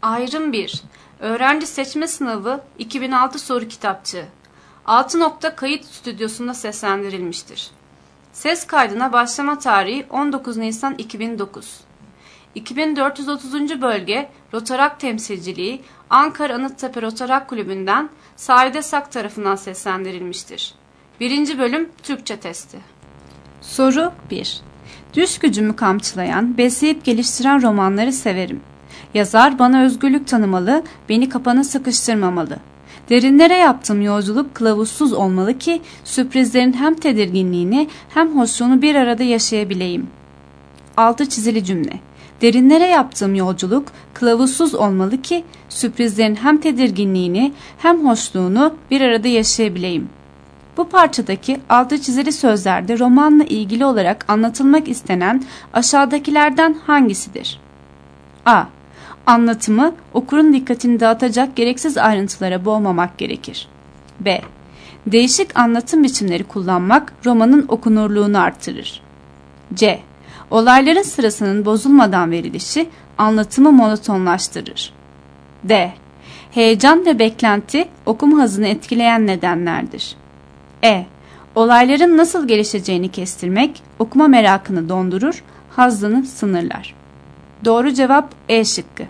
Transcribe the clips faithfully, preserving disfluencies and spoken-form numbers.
Ayrım bir. Öğrenci seçme sınavı iki bin altı soru kitapçığı. altı nokta kayıt stüdyosunda seslendirilmiştir. Ses kaydına başlama tarihi on dokuz Nisan iki bin dokuz. iki bin dört yüz otuzuncu bölge Rotarak temsilciliği Ankara Anıttepe Rotarak Kulübü'nden Saide Sak tarafından seslendirilmiştir. birinci bölüm Türkçe testi. Soru bir. Düş gücümü kamçılayan, besleyip geliştiren romanları severim. Yazar bana özgürlük tanımalı, beni kapana sıkıştırmamalı. Derinlere yaptığım yolculuk kılavuzsuz olmalı ki sürprizlerin hem tedirginliğini hem hoşluğunu bir arada yaşayabileyim. Altı çizili cümle. Derinlere yaptığım yolculuk kılavuzsuz olmalı ki sürprizlerin hem tedirginliğini hem hoşluğunu bir arada yaşayabileyim. Bu parçadaki altı çizili sözlerde romanla ilgili olarak anlatılmak istenen aşağıdakilerden hangisidir? A. Anlatımı okurun dikkatini dağıtacak gereksiz ayrıntılara boğmamak gerekir. B. Değişik anlatım biçimleri kullanmak romanın okunurluğunu artırır. C. Olayların sırasının bozulmadan verilişi anlatımı monotonlaştırır. D. Heyecan ve beklenti okuma hızını etkileyen nedenlerdir. E. Olayların nasıl gelişeceğini kestirmek okuma merakını dondurur, hazzını sınırlar. Doğru cevap E şıkkı.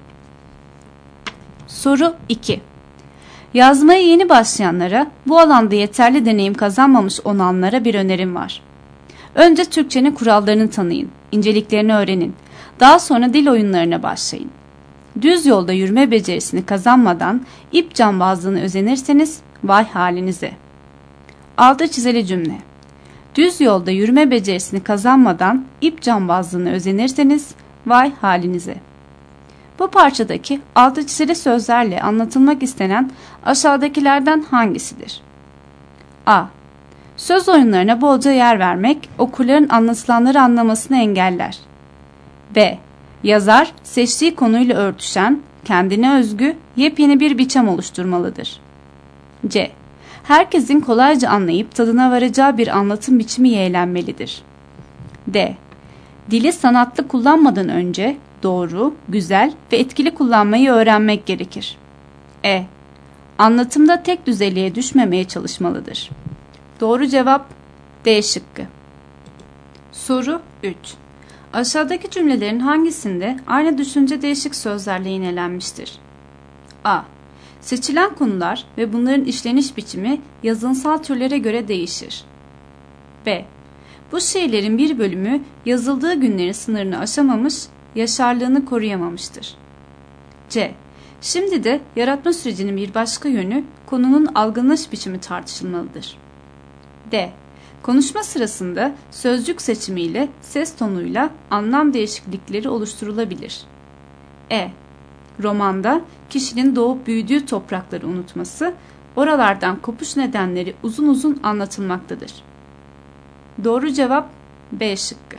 Soru iki. Yazmaya yeni başlayanlara, bu alanda yeterli deneyim kazanmamış olanlara bir önerim var. Önce Türkçenin kurallarını tanıyın, inceliklerini öğrenin. Daha sonra dil oyunlarına başlayın. Düz yolda yürüme becerisini kazanmadan ip cambazlığına özenirseniz vay halinize. Altı çizili cümle. Düz yolda yürüme becerisini kazanmadan ip cambazlığına özenirseniz vay halinize. Bu parçadaki altı çizili sözlerle anlatılmak istenen aşağıdakilerden hangisidir? A. Söz oyunlarına bolca yer vermek okurların anlatılanları anlamasını engeller. B. Yazar seçtiği konuyla örtüşen, kendine özgü, yepyeni bir biçim oluşturmalıdır. C. Herkesin kolayca anlayıp tadına varacağı bir anlatım biçimi yeğlenmelidir. D. Dili sanatlı kullanmadan önce doğru, güzel ve etkili kullanmayı öğrenmek gerekir. E. Anlatımda tek düzeliğe düşmemeye çalışmalıdır. Doğru cevap D şıkkı. Soru üç. Aşağıdaki cümlelerin hangisinde aynı düşünce değişik sözlerle yinelenmiştir? A. Seçilen konular ve bunların işleniş biçimi yazınsal türlere göre değişir. B. Bu şiirlerin bir bölümü yazıldığı günlerin sınırını aşamamış, yaşarlığını koruyamamıştır. C. Şimdi de yaratma sürecinin bir başka yönü konunun algılanış biçimi tartışılmalıdır. D. Konuşma sırasında sözcük seçimiyle, ses tonuyla anlam değişiklikleri oluşturulabilir. E. Romanda kişinin doğup büyüdüğü toprakları unutması, oralardan kopuş nedenleri uzun uzun anlatılmaktadır. Doğru cevap B şıkkı.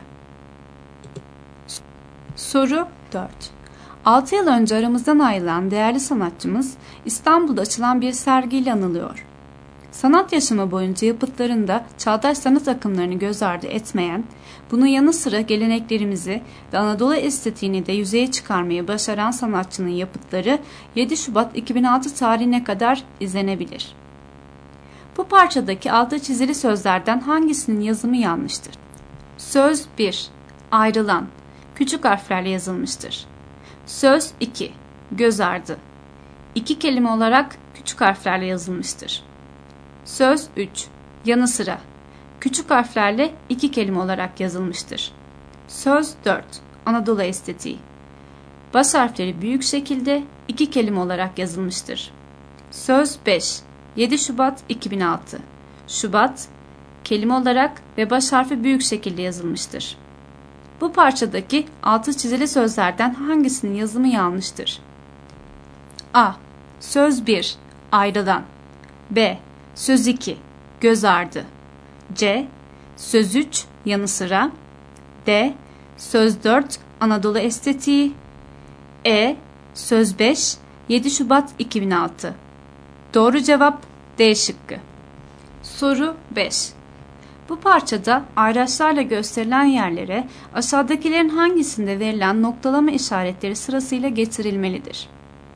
Soru dört. altı yıl önce aramızdan ayrılan değerli sanatçımız İstanbul'da açılan bir sergiyle anılıyor. Sanat yaşamı boyunca yapıtlarında çağdaş sanat akımlarını göz ardı etmeyen, bunun yanı sıra geleneklerimizi ve Anadolu estetiğini de yüzeye çıkarmayı başaran sanatçının yapıtları yedi Şubat iki bin altı tarihine kadar izlenebilir. Bu parçadaki altı çizili sözlerden hangisinin yazımı yanlıştır? Söz bir. Ayrılan. Küçük harflerle yazılmıştır. Söz iki. Göz ardı. İki kelime olarak küçük harflerle yazılmıştır. Söz üç. Yanı sıra. Küçük harflerle iki kelime olarak yazılmıştır. Söz dört. Anadolu estetiği. Baş harfleri büyük şekilde iki kelime olarak yazılmıştır. Söz beş. yedi Şubat iki bin altı. Şubat, kelime olarak ve baş harfi büyük şekilde yazılmıştır. Bu parçadaki altı çizili sözlerden hangisinin yazımı yanlıştır? A. Söz bir. Ayrılan. B. Söz iki. Göz ardı. C. Söz üç. Yanı sıra. D. Söz dört. Anadolu estetiği. E. Söz beş. yedi Şubat iki bin altı. Doğru cevap D şıkkı. Soru beş. Bu parçada ayraçlarla gösterilen yerlere aşağıdakilerin hangisinde verilen noktalama işaretleri sırasıyla getirilmelidir?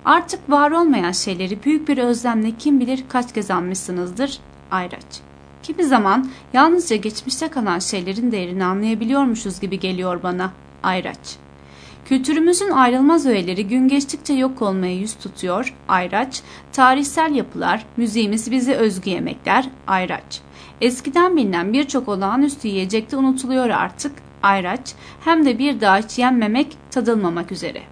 Artık var olmayan şeyleri büyük bir özlemle kim bilir kaç kez anmışsınızdır. Ayraç. Kimi zaman yalnızca geçmişte kalan şeylerin değerini anlayabiliyormuşuz gibi geliyor bana. Ayraç. Kültürümüzün ayrılmaz öğeleri gün geçtikçe yok olmaya yüz tutuyor. Ayraç. Tarihsel yapılar, müziğimiz, bize özgü yemekler. Ayraç. Eskiden bilinen birçok olağanüstü yiyecek de unutuluyor artık. Ayraç. Hem de bir daha hiç yenmemek, tadılmamak üzere.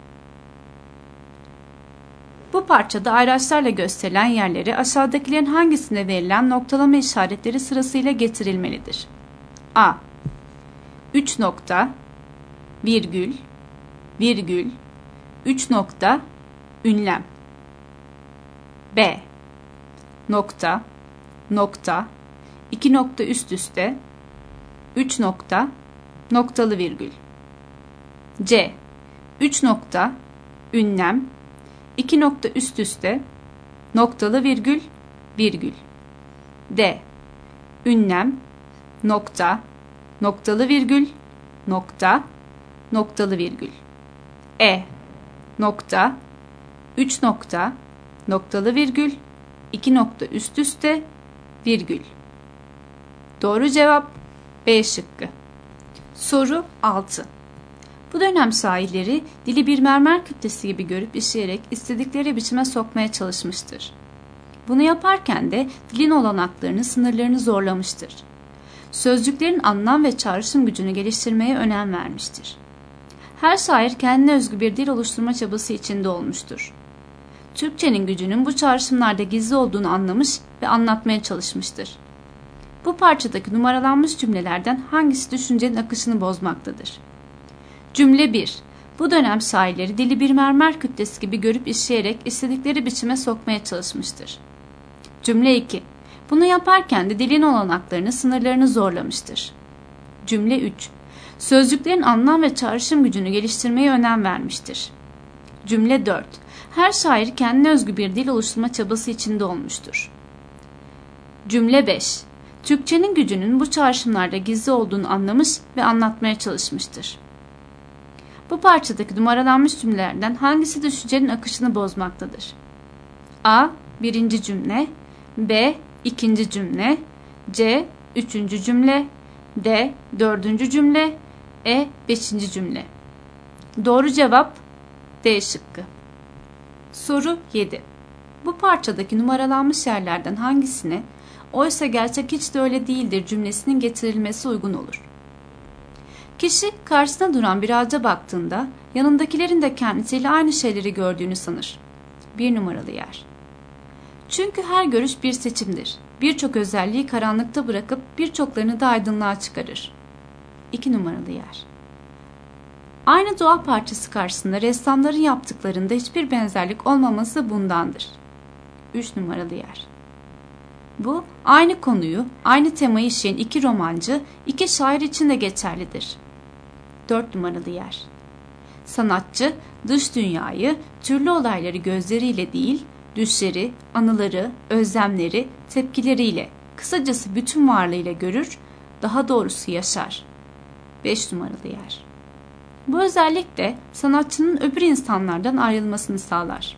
Bu parçada ayraçlarla gösterilen yerleri aşağıdakilerin hangisinde verilen noktalama işaretleri sırasıyla getirilmelidir? A. üç nokta, virgül, virgül, üç nokta, ünlem. B. Nokta, nokta, iki nokta üst üste, üç nokta, noktalı virgül. C. üç nokta, ünlem, iki nokta üst üste, noktalı virgül, virgül. D. Ünlem, nokta, noktalı virgül, nokta, noktalı virgül. E. Nokta, üç nokta, noktalı virgül, iki nokta üst üste, virgül. Doğru cevap B şıkkı. Soru altı. Bu dönem şairleri dili bir mermer kütlesi gibi görüp işleyerek istedikleri biçime sokmaya çalışmıştır. Bunu yaparken de dilin olanaklarını, sınırlarını zorlamıştır. Sözcüklerin anlam ve çağrışım gücünü geliştirmeye önem vermiştir. Her şair kendine özgü bir dil oluşturma çabası içinde olmuştur. Türkçenin gücünün bu çağrışımlarda gizli olduğunu anlamış ve anlatmaya çalışmıştır. Bu parçadaki numaralanmış cümlelerden hangisi düşüncenin akışını bozmaktadır? Cümle bir. Bu dönem şairleri dili bir mermer kütlesi gibi görüp işleyerek istedikleri biçime sokmaya çalışmıştır. Cümle iki. Bunu yaparken de dilin olanaklarını, sınırlarını zorlamıştır. Cümle üç. Sözcüklerin anlam ve çağrışım gücünü geliştirmeye önem vermiştir. Cümle dört. Her şair kendine özgü bir dil oluşturma çabası içinde olmuştur. Cümle beş. Türkçenin gücünün bu çağrışımlarda gizli olduğunu anlamış ve anlatmaya çalışmıştır. Bu parçadaki numaralanmış cümlelerden hangisi düşüncenin akışını bozmaktadır? A. Birinci cümle, B. İkinci cümle, C. Üçüncü cümle, D. Dördüncü cümle, E. Beşinci cümle. Doğru cevap D şıkkı. Soru yedi. Bu parçadaki numaralanmış yerlerden hangisine "oysa gerçek hiç de öyle değildir" cümlesinin getirilmesi uygun olur? Kişi karşısına duran bir ağaca baktığında yanındakilerin de kendisiyle aynı şeyleri gördüğünü sanır. Bir numaralı yer. Çünkü her görüş bir seçimdir. Birçok özelliği karanlıkta bırakıp birçoklarını da aydınlığa çıkarır. İki numaralı yer. Aynı doğa parçası karşısında ressamların yaptıklarında hiçbir benzerlik olmaması bundandır. Üç numaralı yer. Bu, aynı konuyu, aynı temayı işleyen iki romancı, iki şair için de geçerlidir. Dört numaralı yer. Sanatçı, dış dünyayı, türlü olayları gözleriyle değil, düşleri, anıları, özlemleri, tepkileriyle, kısacası bütün varlığıyla görür, daha doğrusu yaşar. Beş numaralı yer. Bu özellik de sanatçının öbür insanlardan ayrılmasını sağlar.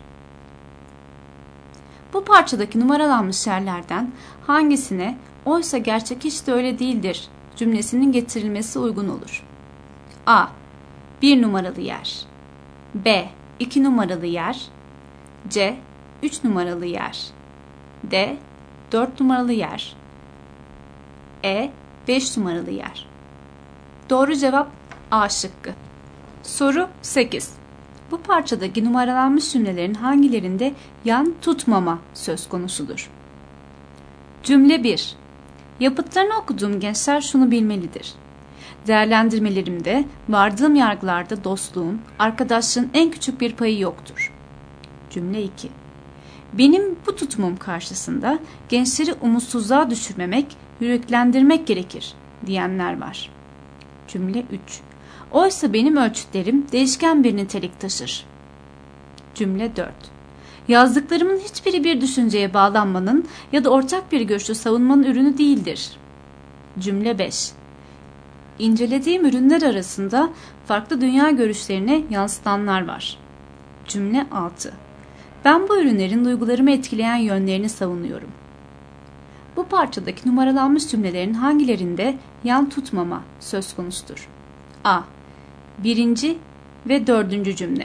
Bu parçadaki numaralanmış yerlerden hangisine "oysa gerçek hiç de öyle değildir" cümlesinin getirilmesi uygun olur? A. bir numaralı yer, B. iki numaralı yer, C. üç numaralı yer, D. dört numaralı yer, E. beş numaralı yer. Doğru cevap A şıkkı. Soru sekiz. Bu parçadaki numaralanmış cümlelerin hangilerinde yan tutmama söz konusudur? Cümle bir. Yapıtlarını okuduğum gençler şunu bilmelidir. Değerlendirmelerimde, vardığım yargılarda dostluğun, arkadaşlığın en küçük bir payı yoktur. Cümle iki. Benim bu tutumum karşısında gençleri umutsuzluğa düşürmemek, yüreklendirmek gerekir diyenler var. Cümle üç. Oysa benim ölçütlerim değişken bir nitelik taşır. Cümle dört. Yazdıklarımın hiçbiri bir düşünceye bağlanmanın ya da ortak bir görüşü savunmanın ürünü değildir. Cümle beş. İncelediğim ürünler arasında farklı dünya görüşlerine yansıtanlar var. Cümle altı. Ben bu ürünlerin duygularımı etkileyen yönlerini savunuyorum. Bu parçadaki numaralanmış cümlelerin hangilerinde yan tutmama söz konusudur? A. Birinci ve dördüncü cümle.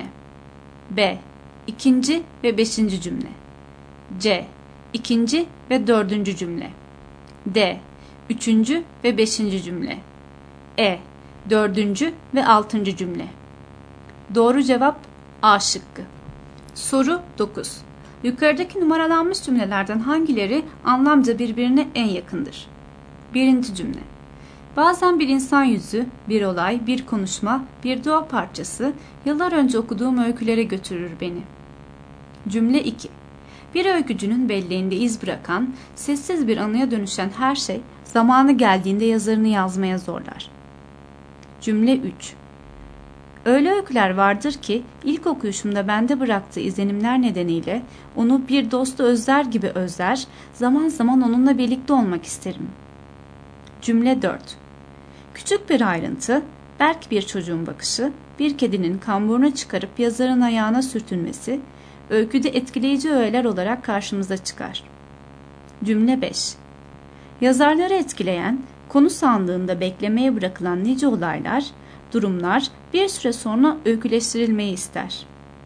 B. İkinci ve beşinci cümle. C. İkinci ve dördüncü cümle. D. Üçüncü ve beşinci cümle. E. Dördüncü ve altıncı cümle. Doğru cevap A şıkkı. Soru dokuz. Yukarıdaki numaralanmış cümlelerden hangileri anlamca birbirine en yakındır? Birinci cümle. Bazen bir insan yüzü, bir olay, bir konuşma, bir doğa parçası yıllar önce okuduğum öykülere götürür beni. Cümle iki. Bir öykücünün belleğinde iz bırakan, sessiz bir anıya dönüşen her şey zamanı geldiğinde yazarını yazmaya zorlar. Cümle üç. Öyle öyküler vardır ki ilk okuyuşumda bende bıraktığı izlenimler nedeniyle onu bir dostu özler gibi özler, zaman zaman onunla birlikte olmak isterim. Cümle dört. Küçük bir ayrıntı, belki bir çocuğun bakışı, bir kedinin kamburunu çıkarıp yazarın ayağına sürtünmesi, öyküde etkileyici öğeler olarak karşımıza çıkar. Cümle beş. Yazarları etkileyen, konu sandığında beklemeye bırakılan nice olaylar, durumlar bir süre sonra öyküleştirilmeyi ister.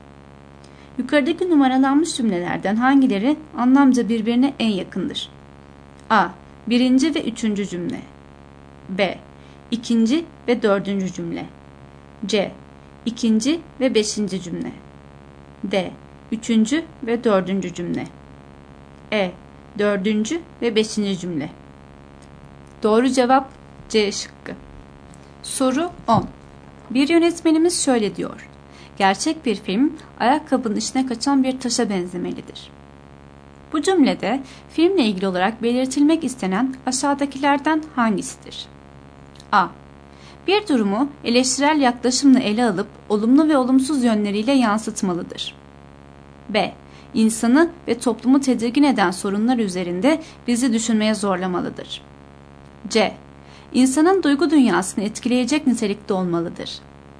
Yukarıdaki numaralanmış cümlelerden hangileri anlamca birbirine en yakındır? A. Birinci ve üçüncü cümle. B. İkinci ve dördüncü cümle. C. İkinci ve beşinci cümle. D. Üçüncü ve dördüncü cümle. E. Dördüncü ve beşinci cümle. Doğru cevap C şıkkı. Soru on. Bir yönetmenimiz şöyle diyor. Gerçek bir film ayakkabının içine kaçan bir taşa benzemelidir. Bu cümlede filmle ilgili olarak belirtilmek istenen aşağıdakilerden hangisidir? A. Bir durumu eleştirel yaklaşımla ele alıp olumlu ve olumsuz yönleriyle yansıtmalıdır. B. İnsanı ve toplumu tedirgin eden sorunlar üzerinde bizi düşünmeye zorlamalıdır. C. İnsanın duygu dünyasını etkileyecek nitelikte olmalıdır.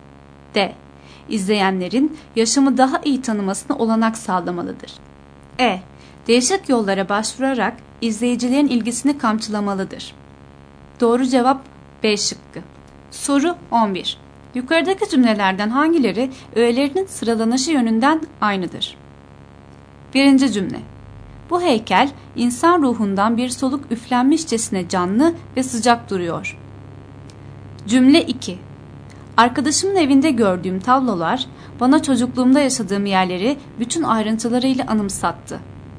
D. İzleyenlerin yaşamı daha iyi tanımasına olanak sağlamalıdır. E. Değişik yollara başvurarak izleyicilerin ilgisini kamçılamalıdır. Doğru cevap B şıkkı. Soru on bir. Yukarıdaki cümlelerden hangileri öğelerinin sıralanışı yönünden aynıdır? Birinci cümle. Bu heykel insan ruhundan bir soluk üflenmişçesine canlı ve sıcak duruyor. Cümle iki. Arkadaşımın evinde gördüğüm tablolar bana çocukluğumda yaşadığım yerleri bütün ayrıntılarıyla anımsattı.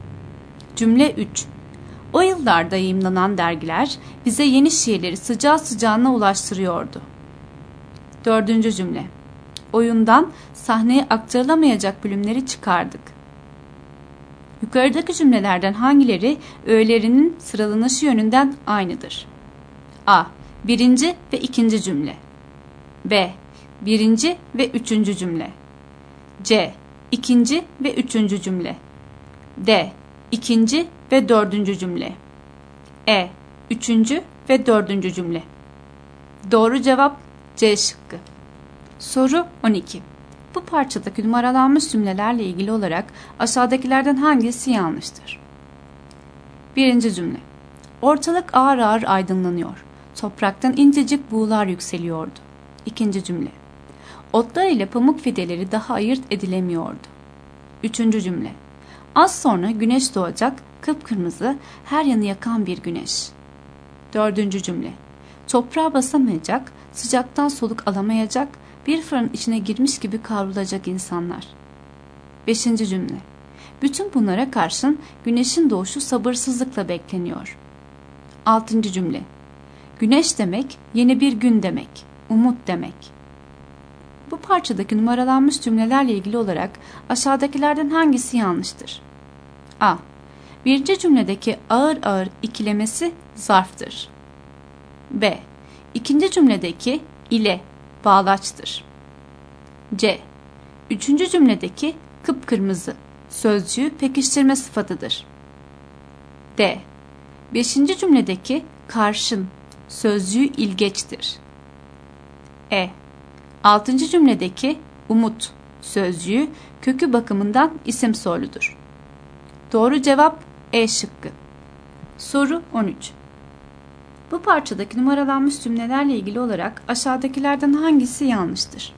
Cümle üç. O yıllarda yayımlanan dergiler bize yeni şiirleri sıcağı sıcağına ulaştırıyordu. Dördüncü cümle. Oyundan sahneye aktarılamayacak bölümleri çıkardık. Yukarıdaki cümlelerden hangileri öğelerinin sıralanışı yönünden aynıdır? A. Birinci ve ikinci cümle. B. Birinci ve üçüncü cümle. C. İkinci ve üçüncü cümle. D. İkinci ve dördüncü cümle. E. Üçüncü ve dördüncü cümle. Doğru cevap C şıkkı. Soru on iki. Bu parçadaki numaralanmış cümlelerle ilgili olarak aşağıdakilerden hangisi yanlıştır? Birinci cümle. Ortalık ağır ağır aydınlanıyor. Topraktan incecik buğular yükseliyordu. İkinci cümle. Otlar ile pamuk fideleri daha ayırt edilemiyordu. Üçüncü cümle. Az sonra güneş doğacak, kıpkırmızı, her yanı yakan bir güneş. Dördüncü cümle. Toprağa basamayacak, sıcaktan soluk alamayacak, bir fırın içine girmiş gibi kavrulacak insanlar. Beşinci cümle. Bütün bunlara karşın güneşin doğuşu sabırsızlıkla bekleniyor. Altıncı cümle. Güneş demek, yeni bir gün demek, umut demek. Bu parçadaki numaralanmış cümlelerle ilgili olarak aşağıdakilerden hangisi yanlıştır? A. Birinci cümledeki ağır ağır ikilemesi zarftır. B. İkinci cümledeki ile bağlaçtır. C. Üçüncü cümledeki kıpkırmızı sözcüğü pekiştirme sıfatıdır. D. Beşinci cümledeki karşın sözcüğü ilgeçtir. E. Altıncı cümledeki umut sözcüğü kökü bakımından isim soyludur. Doğru cevap E şıkkı. Soru on üç. Bu parçadaki numaralanmış cümlelerle ilgili olarak aşağıdakilerden hangisi yanlıştır?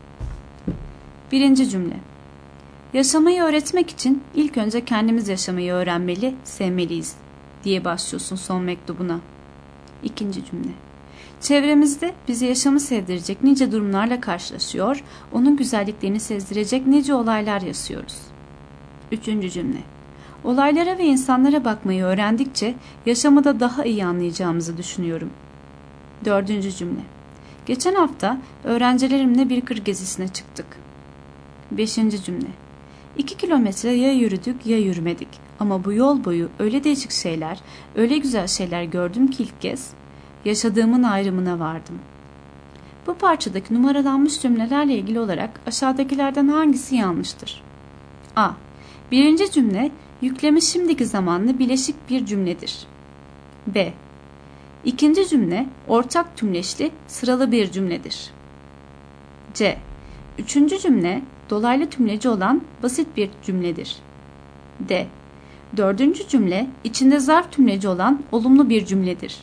Birinci cümle. Yaşamayı öğretmek için ilk önce kendimiz yaşamayı öğrenmeli, sevmeliyiz diye başlıyorsun son mektubuna. İkinci cümle. Çevremizde bizi yaşamı sevdirecek nice durumlarla karşılaşıyor, onun güzelliklerini sezdirecek nice olaylar yaşıyoruz. Üçüncü cümle. Olaylara ve insanlara bakmayı öğrendikçe yaşamı da daha iyi anlayacağımızı düşünüyorum. Dördüncü cümle. Geçen hafta öğrencilerimle bir kır gezisine çıktık. Beşinci cümle. İki kilometre ya yürüdük ya yürümedik. Ama bu yol boyu öyle değişik şeyler, öyle güzel şeyler gördüm ki ilk kez yaşadığımın ayrımına vardım. Bu parçadaki numaralanmış cümlelerle ilgili olarak aşağıdakilerden hangisi yanlıştır? A. Birinci cümle yüklemi şimdiki zamanlı bileşik bir cümledir. B. İkinci cümle ortak tümleşli sıralı bir cümledir. C. Üçüncü cümle dolaylı tümleci olan basit bir cümledir. D. Dördüncü cümle içinde zarf tümleci olan olumlu bir cümledir.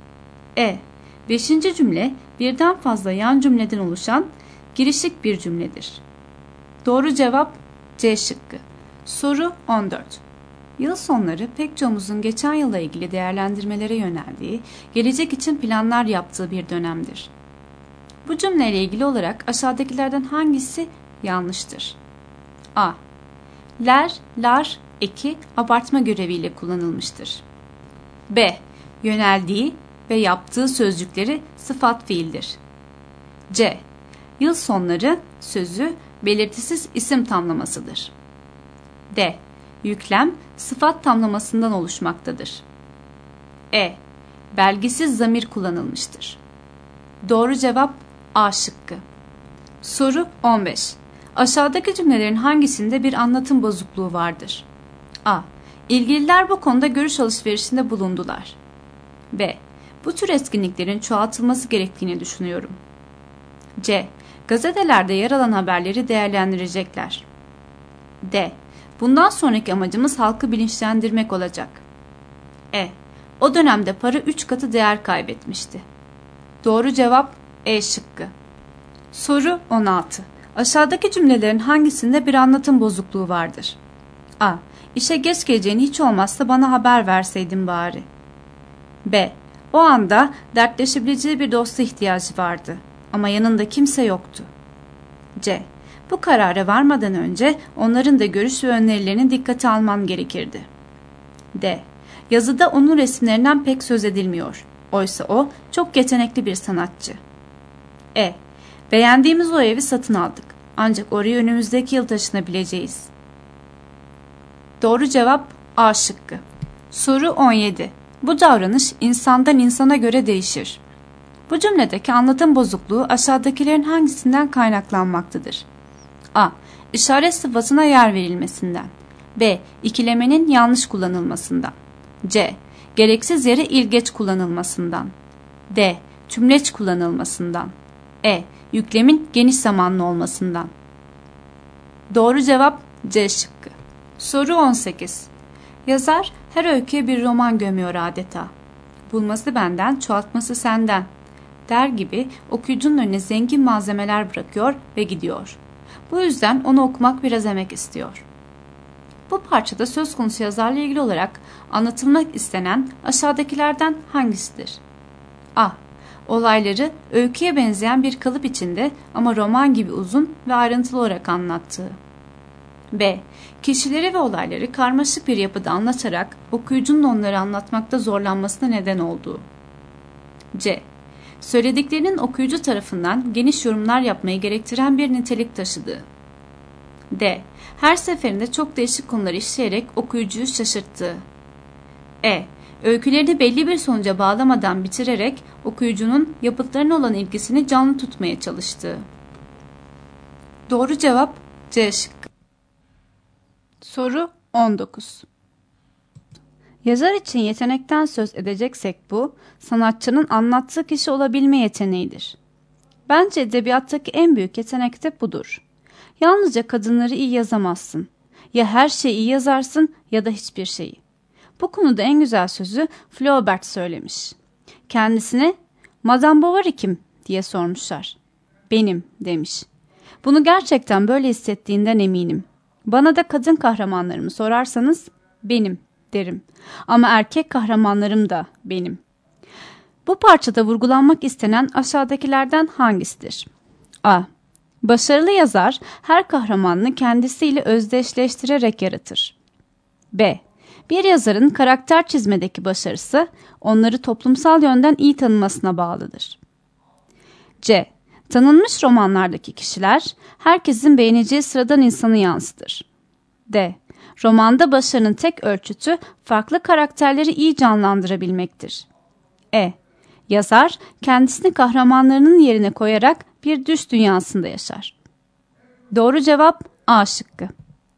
E. Beşinci cümle birden fazla yan cümleden oluşan girişik bir cümledir. Doğru cevap C şıkkı. Soru on dört. Yıl sonları pek çoğumuzun geçen yıla ilgili değerlendirmelere yöneldiği, gelecek için planlar yaptığı bir dönemdir. Bu cümleyle ilgili olarak aşağıdakilerden hangisi yanlıştır? A. Ler, lar eki abartma göreviyle kullanılmıştır. B. Yöneldiği ve yaptığı sözcükleri sıfat fiildir. C. Yıl sonları sözü belirtisiz isim tamlamasıdır. D. Yüklem sıfat tamlamasından oluşmaktadır. E. Belgisiz zamir kullanılmıştır. Doğru cevap A şıkkı. Soru on beş. Aşağıdaki cümlelerin hangisinde bir anlatım bozukluğu vardır? A. İlgililer bu konuda görüş alışverişinde bulundular. B. Bu tür etkinliklerin çoğaltılması gerektiğini düşünüyorum. C. Gazetelerde yer alan haberleri değerlendirecekler. D. Bundan sonraki amacımız halkı bilinçlendirmek olacak. E. O dönemde para üç katı değer kaybetmişti. Doğru cevap E şıkkı. Soru on altı. Aşağıdaki cümlelerin hangisinde bir anlatım bozukluğu vardır? A. İşe geç geleceğini hiç olmazsa bana haber verseydin bari. B. O anda dertleşebileceği bir dosta ihtiyacı vardı ama yanında kimse yoktu. C. Bu karara varmadan önce onların da görüş ve önerilerini dikkate alman gerekirdi. D. Yazıda onun resimlerinden pek söz edilmiyor. Oysa o çok yetenekli bir sanatçı. E. Beğendiğimiz o evi satın aldık. Ancak oraya önümüzdeki yıl taşınabileceğiz. Doğru cevap A şıkkı. Soru on yedi. Bu davranış insandan insana göre değişir. Bu cümledeki anlatım bozukluğu aşağıdakilerin hangisinden kaynaklanmaktadır? A. İşaret sıfatına yer verilmesinden. B. İkilemenin yanlış kullanılmasından. C. Gereksiz yere ilgeç kullanılmasından. D. Tümleç kullanılmasından. E. Yüklemin geniş zamanlı olmasından. Doğru cevap C şıkkı. Soru on sekiz. Yazar her öyküye bir roman gömüyor adeta. Bulması benden, çoğaltması senden der gibi okuyucunun önüne zengin malzemeler bırakıyor ve gidiyor. Bu yüzden onu okumak biraz emek istiyor. Bu parçada söz konusu yazarla ilgili olarak anlatılmak istenen aşağıdakilerden hangisidir? A. Olayları öyküye benzeyen bir kalıp içinde ama roman gibi uzun ve ayrıntılı olarak anlattığı. B. Kişileri ve olayları karmaşık bir yapıda anlatarak okuyucunun onları anlatmakta zorlanmasına neden olduğu. C. Söylediklerinin okuyucu tarafından geniş yorumlar yapmayı gerektiren bir nitelik taşıdığı. D. Her seferinde çok değişik konular işleyerek okuyucuyu şaşırttığı. E. Öykülerini belli bir sonuca bağlamadan bitirerek okuyucunun yapıtlarına olan ilgisini canlı tutmaya çalıştığı. Doğru cevap C şıkkı. Soru on dokuz. Yazar için yetenekten söz edeceksek bu, sanatçının anlattığı kişi olabilme yeteneğidir. Bence edebiyattaki en büyük yetenek de budur. Yalnızca kadınları iyi yazamazsın. Ya her şeyi iyi yazarsın ya da hiçbir şeyi. Bu konuda en güzel sözü Flaubert söylemiş. Kendisine "Madame Bovary kim?" diye sormuşlar. "Benim," demiş. Bunu gerçekten böyle hissettiğinden eminim. Bana da kadın kahramanlarımı sorarsanız benim derim. Ama erkek kahramanlarım da benim. Bu parçada vurgulanmak istenen aşağıdakilerden hangisidir? A. Başarılı yazar her kahramanını kendisiyle özdeşleştirerek yaratır. B. Bir yazarın karakter çizmedeki başarısı onları toplumsal yönden iyi tanımasına bağlıdır. C. Tanınmış romanlardaki kişiler herkesin beğeneceği sıradan insanı yansıtır. D. Romanda başarının tek ölçütü farklı karakterleri iyi canlandırabilmektir. E. Yazar kendisini kahramanlarının yerine koyarak bir düş dünyasında yaşar. Doğru cevap A şıkkı.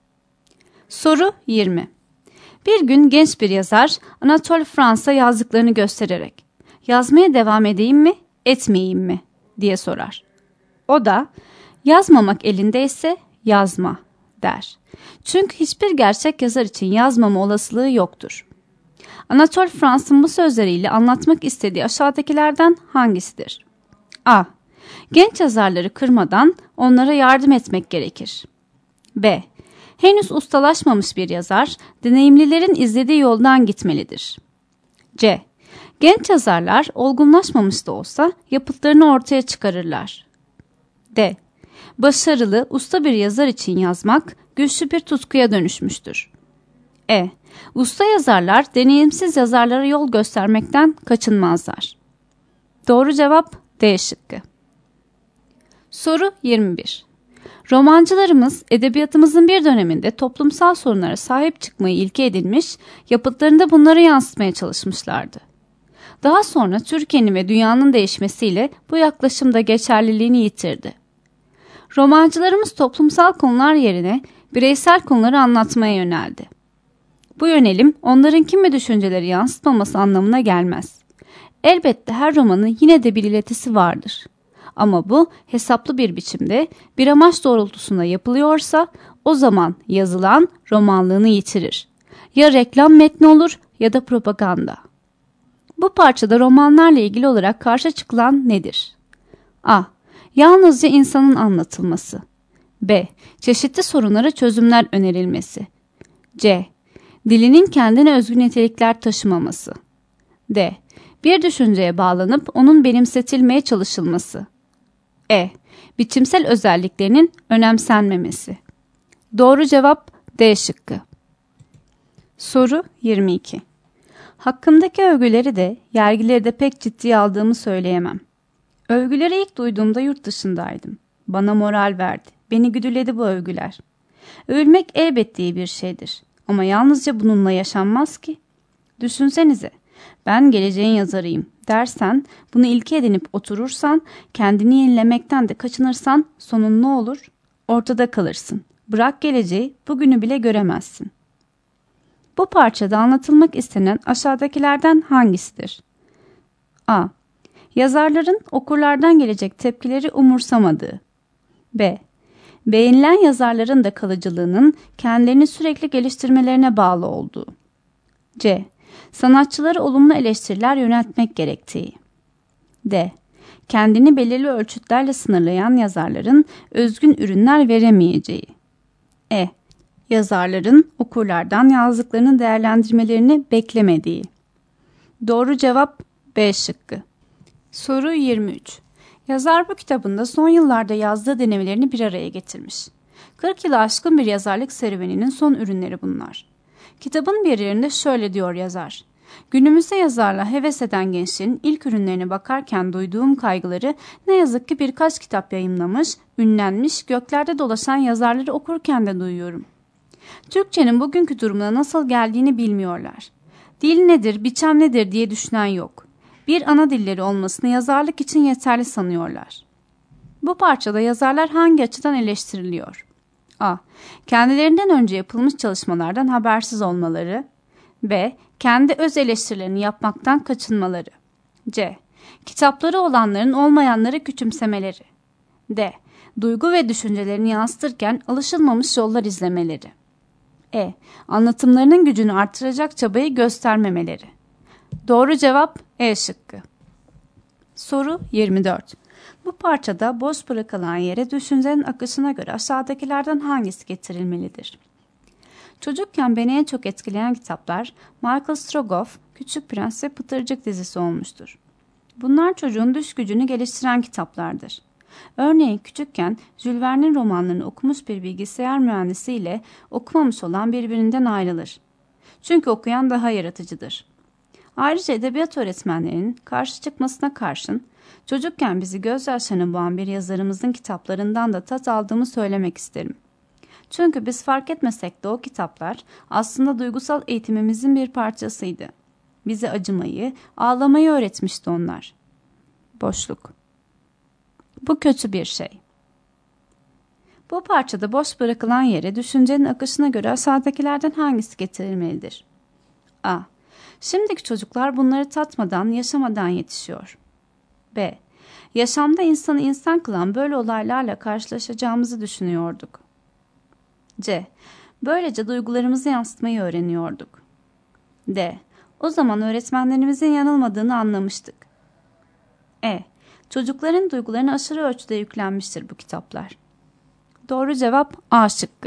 Soru yirmi. Bir gün genç bir yazar Anatole France'a yazdıklarını göstererek "Yazmaya devam edeyim mi, etmeyeyim mi?" diye sorar. O da "Yazmamak elindeyse yazma," der. Çünkü hiçbir gerçek yazar için yazmama olasılığı yoktur. Anatole France'ın bu sözleriyle anlatmak istediği aşağıdakilerden hangisidir? A. Genç yazarları kırmadan onlara yardım etmek gerekir. B. Henüz ustalaşmamış bir yazar, deneyimlilerin izlediği yoldan gitmelidir. C. Genç yazarlar olgunlaşmamış da olsa yapıtlarını ortaya çıkarırlar. D. Başarılı, usta bir yazar için yazmak güçlü bir tutkuya dönüşmüştür. E. Usta yazarlar deneyimsiz yazarlara yol göstermekten kaçınmazlar. Doğru cevap D şıkkı. Soru yirmi bir. Romancılarımız edebiyatımızın bir döneminde toplumsal sorunlara sahip çıkmayı ilke edinmiş, yapıtlarında bunları yansıtmaya çalışmışlardı. Daha sonra Türkiye'nin ve dünyanın değişmesiyle bu yaklaşım da geçerliliğini yitirdi. Romancılarımız toplumsal konular yerine bireysel konuları anlatmaya yöneldi. Bu yönelim onların kimi düşünceleri yansıtmaması anlamına gelmez. Elbette her romanın yine de bir iletisi vardır. Ama bu hesaplı bir biçimde bir amaç doğrultusunda yapılıyorsa o zaman yazılan romanlığını yitirir. Ya reklam metni olur ya da propaganda. Bu parçada romanlarla ilgili olarak karşı çıkılan nedir? A. Yalnızca insanın anlatılması. B. Çeşitli sorunlara çözümler önerilmesi. C. Dilinin kendine özgü nitelikler taşımaması. D. Bir düşünceye bağlanıp onun benimsetilmeye çalışılması. E. Biçimsel özelliklerinin önemsenmemesi. Doğru cevap D şıkkı. Soru yirmi iki. Hakkımdaki övgüleri de yergileri de pek ciddiye aldığımı söyleyemem. Övgüleri ilk duyduğumda yurt dışındaydım. Bana moral verdi. Beni güdüledi bu övgüler. Övülmek elbette iyi bir şeydir. Ama yalnızca bununla yaşanmaz ki. Düşünsenize, ben geleceğin yazarıyım dersen, bunu ilke edinip oturursan, kendini yenilemekten de kaçınırsan sonun ne olur? Ortada kalırsın. Bırak geleceği, bugünü bile göremezsin. Bu parçada anlatılmak istenen aşağıdakilerden hangisidir? A. Yazarların okurlardan gelecek tepkileri umursamadığı. B. Beğenilen yazarların da kalıcılığının kendilerini sürekli geliştirmelerine bağlı olduğu. C. Sanatçıları olumlu eleştiriler yöneltmek gerektiği. D. Kendini belirli ölçütlerle sınırlayan yazarların özgün ürünler veremeyeceği. E. Yazarların okurlardan yazdıklarını değerlendirmelerini beklemediği. Doğru cevap B şıkkı. Soru yirmi üç. Yazar bu kitabında son yıllarda yazdığı denemelerini bir araya getirmiş. kırk yılı aşkın bir yazarlık serüveninin son ürünleri bunlar. Kitabın bir yerinde şöyle diyor yazar. Günümüzde yazarla heves eden gençlerin ilk ürünlerine bakarken duyduğum kaygıları ne yazık ki birkaç kitap yayımlamış, ünlenmiş, göklerde dolaşan yazarları okurken de duyuyorum. Türkçenin bugünkü durumuna nasıl geldiğini bilmiyorlar. Dil nedir, biçem nedir diye düşünen yok. Bir ana dilleri olmasını yazarlık için yeterli sanıyorlar. Bu parçada yazarlar hangi açıdan eleştiriliyor? A. Kendilerinden önce yapılmış çalışmalardan habersiz olmaları. B. Kendi öz eleştirilerini yapmaktan kaçınmaları. C. Kitapları olanların olmayanları küçümsemeleri. D. Duygu ve düşüncelerini yansıtırken alışılmamış yollar izlemeleri. E. Anlatımlarının gücünü artıracak çabayı göstermemeleri. Doğru cevap E şıkkı. Soru yirmi dört. Bu parçada boş bırakılan yere düşüncenin akışına göre aşağıdakilerden hangisi getirilmelidir? Çocukken beni en çok etkileyen kitaplar Michael Strogoff, Küçük Prens ve Pıtırcık dizisi olmuştur. Bunlar çocuğun düş gücünü geliştiren kitaplardır. Örneğin küçükken Jules Verne'in romanlarını okumuş bir bilgisayar mühendisi ile okumamış olan birbirinden ayrılır. Çünkü okuyan daha yaratıcıdır. Ayrıca edebiyat öğretmenlerinin karşı çıkmasına karşın çocukken bizi gözyaşlarına boğan bir yazarımızın kitaplarından da tat aldığımı söylemek isterim. Çünkü biz fark etmesek de o kitaplar aslında duygusal eğitimimizin bir parçasıydı. Bize acımayı, ağlamayı öğretmişti onlar. Boşluk. Bu kötü bir şey. Bu parçada boş bırakılan yere düşüncenin akışına göre aşağıdakilerden hangisi getirilmelidir? A. Şimdiki çocuklar bunları tatmadan, yaşamadan yetişiyor. B. Yaşamda insanı insan kılan böyle olaylarla karşılaşacağımızı düşünüyorduk. C. Böylece duygularımızı yansıtmayı öğreniyorduk. D. O zaman öğretmenlerimizin yanılmadığını anlamıştık. E. Çocukların duygularına aşırı ölçüde yüklenmiştir bu kitaplar. Doğru cevap A şıkkı.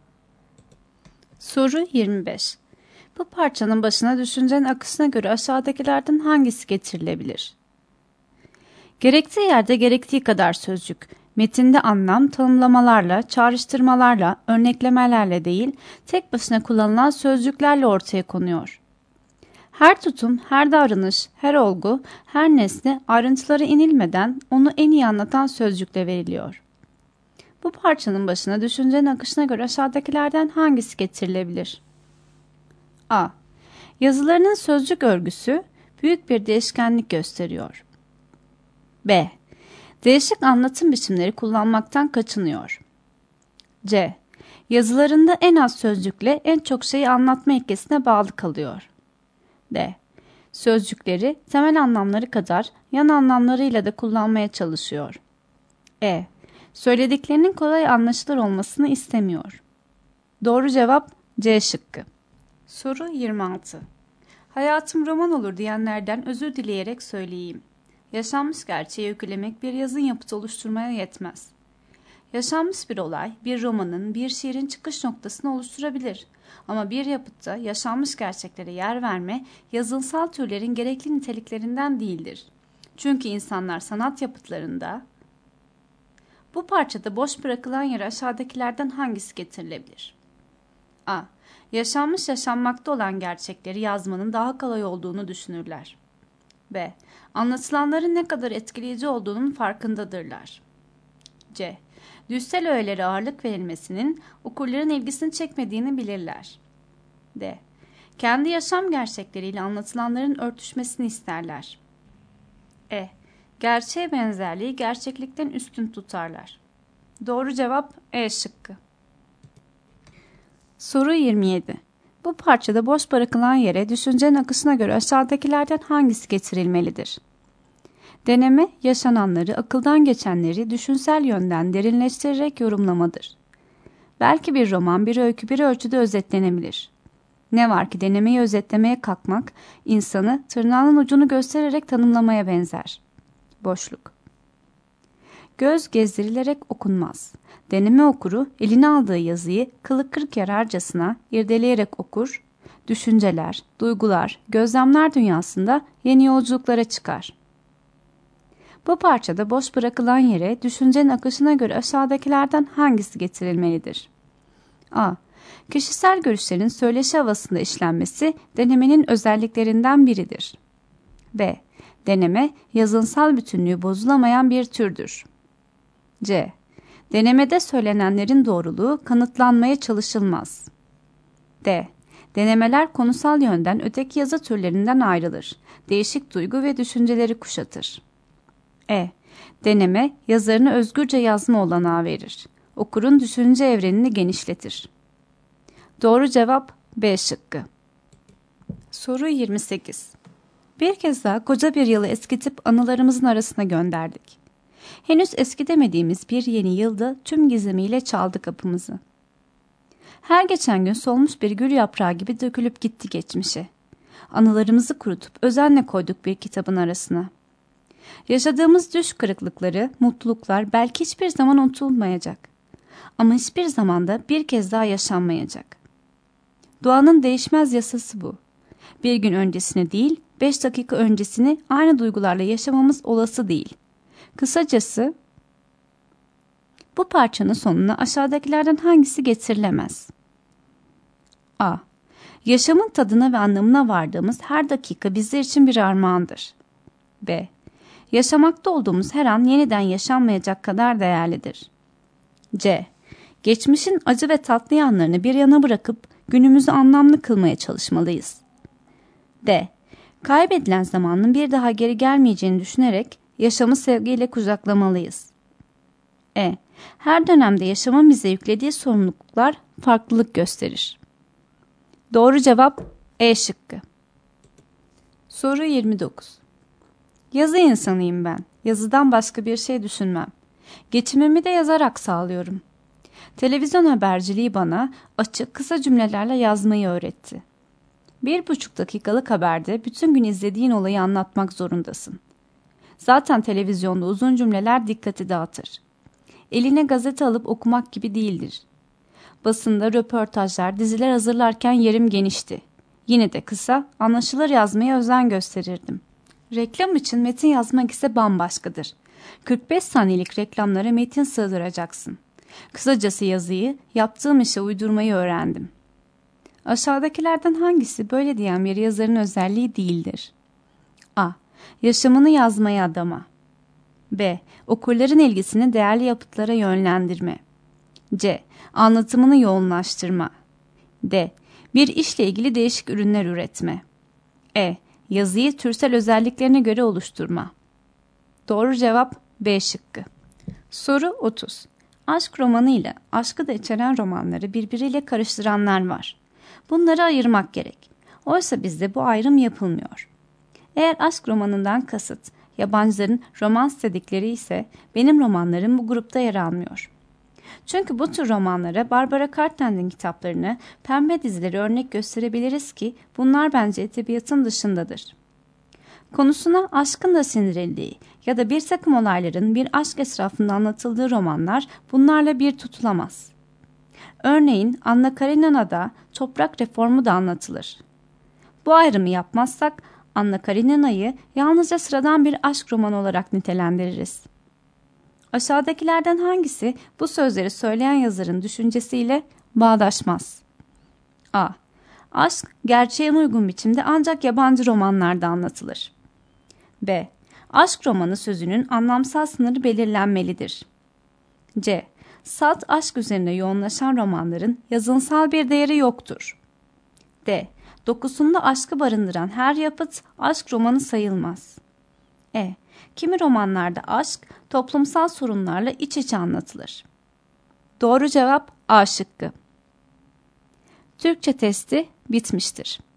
Soru yirmi beş. Bu parçanın başına düşüncenin akışına göre aşağıdakilerden hangisi getirilebilir? Gerektiği yerde gerektiği kadar sözcük, metinde anlam tanımlamalarla, çağrıştırmalarla, örneklemelerle değil, tek başına kullanılan sözcüklerle ortaya konuyor. Her tutum, her davranış, her olgu, her nesne ayrıntılara inilmeden onu en iyi anlatan sözcükle veriliyor. Bu parçanın başına düşüncenin akışına göre aşağıdakilerden hangisi getirilebilir? A. Yazılarının sözcük örgüsü büyük bir değişkenlik gösteriyor. B. Değişik anlatım biçimleri kullanmaktan kaçınıyor. C. Yazılarında en az sözcükle en çok şeyi anlatma ilkesine bağlı kalıyor. D. Sözcükleri temel anlamları kadar yan anlamlarıyla da kullanmaya çalışıyor. E. Söylediklerinin kolay anlaşılır olmasını istemiyor. Doğru cevap C şıkkı. Soru yirmi altı. Hayatım roman olur diyenlerden özür dileyerek söyleyeyim. Yaşanmış gerçeği öykülemek bir yazın yapıtı oluşturmaya yetmez. Yaşanmış bir olay, bir romanın, bir şiirin çıkış noktasını oluşturabilir. Ama bir yapıtta yaşanmış gerçeklere yer verme, yazınsal türlerin gerekli niteliklerinden değildir. Çünkü insanlar sanat yapıtlarında, bu parçada boş bırakılan yere aşağıdakilerden hangisi getirilebilir? A. Yaşanmış yaşanmakta olan gerçekleri yazmanın daha kolay olduğunu düşünürler. B. Anlatılanların ne kadar etkileyici olduğunun farkındadırlar. C. Düssel öğelere ağırlık verilmesinin okurların ilgisini çekmediğini bilirler. D. Kendi yaşam gerçekleriyle anlatılanların örtüşmesini isterler. E. Gerçeğe benzerliği gerçeklikten üstün tutarlar. Doğru cevap E şıkkı. Soru yirmi yedi. Bu parçada boş bırakılan yere düşüncenin akışına göre aşağıdakilerden hangisi getirilmelidir? Deneme, yaşananları, akıldan geçenleri düşünsel yönden derinleştirerek yorumlamadır. Belki bir roman, bir öykü bir ölçüde özetlenebilir. Ne var ki denemeyi özetlemeye kalkmak, insanı tırnağının ucunu göstererek tanımlamaya benzer. Boşluk. Göz gezdirilerek okunmaz. Deneme okuru eline aldığı yazıyı kılık kırk yararcasına irdeleyerek okur, düşünceler, duygular, gözlemler dünyasında yeni yolculuklara çıkar. Bu parçada boş bırakılan yere düşüncenin akışına göre aşağıdakilerden hangisi getirilmelidir? A. Kişisel görüşlerin söyleşi havasında işlenmesi denemenin özelliklerinden biridir. B. Deneme, yazınsal bütünlüğü bozulamayan bir türdür. C. Denemede söylenenlerin doğruluğu kanıtlanmaya çalışılmaz. D. Denemeler konusal yönden öteki yazı türlerinden ayrılır. Değişik duygu ve düşünceleri kuşatır. E. Deneme, yazarını özgürce yazma olanağı verir. Okurun düşünce evrenini genişletir. Doğru cevap B şıkkı. Soru yirmi sekiz. Bir kez daha koca bir yılı eskitip anılarımızın arasına gönderdik. Henüz eskidemediğimiz bir yeni yılda tüm gizemiyle çaldı kapımızı. Her geçen gün solmuş bir gül yaprağı gibi dökülüp gitti geçmişe. Anılarımızı kurutup özenle koyduk bir kitabın arasına. Yaşadığımız düş kırıklıkları, mutluluklar belki hiçbir zaman unutulmayacak. Ama hiçbir zamanda bir kez daha yaşanmayacak. Doğanın değişmez yasası bu. Bir gün öncesini değil, beş dakika öncesini aynı duygularla yaşamamız olası değil. Kısacası bu parçanın sonuna aşağıdakilerden hangisi getirilemez? A. Yaşamın tadına ve anlamına vardığımız her dakika bizler için bir armağandır. B. Yaşamakta olduğumuz her an yeniden yaşanmayacak kadar değerlidir. C. Geçmişin acı ve tatlı yanlarını bir yana bırakıp günümüzü anlamlı kılmaya çalışmalıyız. D. Kaybedilen zamanın bir daha geri gelmeyeceğini düşünerek yaşamı sevgiyle kucaklamalıyız. E. Her dönemde yaşamın bize yüklediği sorumluluklar farklılık gösterir. Doğru cevap E şıkkı. Soru yirmi dokuz. Yazı insanıyım ben. Yazıdan başka bir şey düşünmem. Geçimimi de yazarak sağlıyorum. Televizyon haberciliği bana açık kısa cümlelerle yazmayı öğretti. Bir buçuk dakikalık haberde bütün gün izlediğin olayı anlatmak zorundasın. Zaten televizyonda uzun cümleler dikkati dağıtır. Eline gazete alıp okumak gibi değildir. Basında röportajlar, diziler hazırlarken yerim genişti. Yine de kısa, anlaşılır yazmaya özen gösterirdim. Reklam için metin yazmak ise bambaşkadır. kırk beş saniyelik reklamlara metin sığdıracaksın. Kısacası yazıyı, yaptığım işe uydurmayı öğrendim. Aşağıdakilerden hangisi böyle diyen bir yazarın özelliği değildir? A. Yaşamını yazmaya adama. B. Okurların ilgisini değerli yapıtlara yönlendirme. C. Anlatımını yoğunlaştırma. D. Bir işle ilgili değişik ürünler üretme. E. Yazıyı türsel özelliklerine göre oluşturma. Doğru cevap B şıkkı. Soru otuz. Aşk romanıyla aşkı da içeren romanları birbiriyle karıştıranlar var. Bunları ayırmak gerek. Oysa bizde bu ayrım yapılmıyor. Eğer aşk romanından kasıt yabancıların romans dedikleri ise benim romanlarım bu grupta yer almıyor. Çünkü bu tür romanlara Barbara Cartland'in kitaplarını, pembe dizileri örnek gösterebiliriz ki bunlar bence edebiyatın dışındadır. Konusuna aşkın da sindirildiği ya da bir takım olayların bir aşk etrafında anlatıldığı romanlar bunlarla bir tutulamaz. Örneğin Anna Karenina'da toprak reformu da anlatılır. Bu ayrımı yapmazsak Anna Karenina'yı yalnızca sıradan bir aşk romanı olarak nitelendiririz. Aşağıdakilerden hangisi bu sözleri söyleyen yazarın düşüncesiyle bağdaşmaz? A. Aşk gerçeğe uygun biçimde ancak yabancı romanlarda anlatılır. B. Aşk romanı sözünün anlamsal sınırı belirlenmelidir. C. Salt aşk üzerine yoğunlaşan romanların yazınsal bir değeri yoktur. D. Dokusunda aşkı barındıran her yapıt aşk romanı sayılmaz. E. Kimi romanlarda aşk toplumsal sorunlarla iç içe anlatılır. Doğru cevap A şıkkı. Türkçe testi bitmiştir.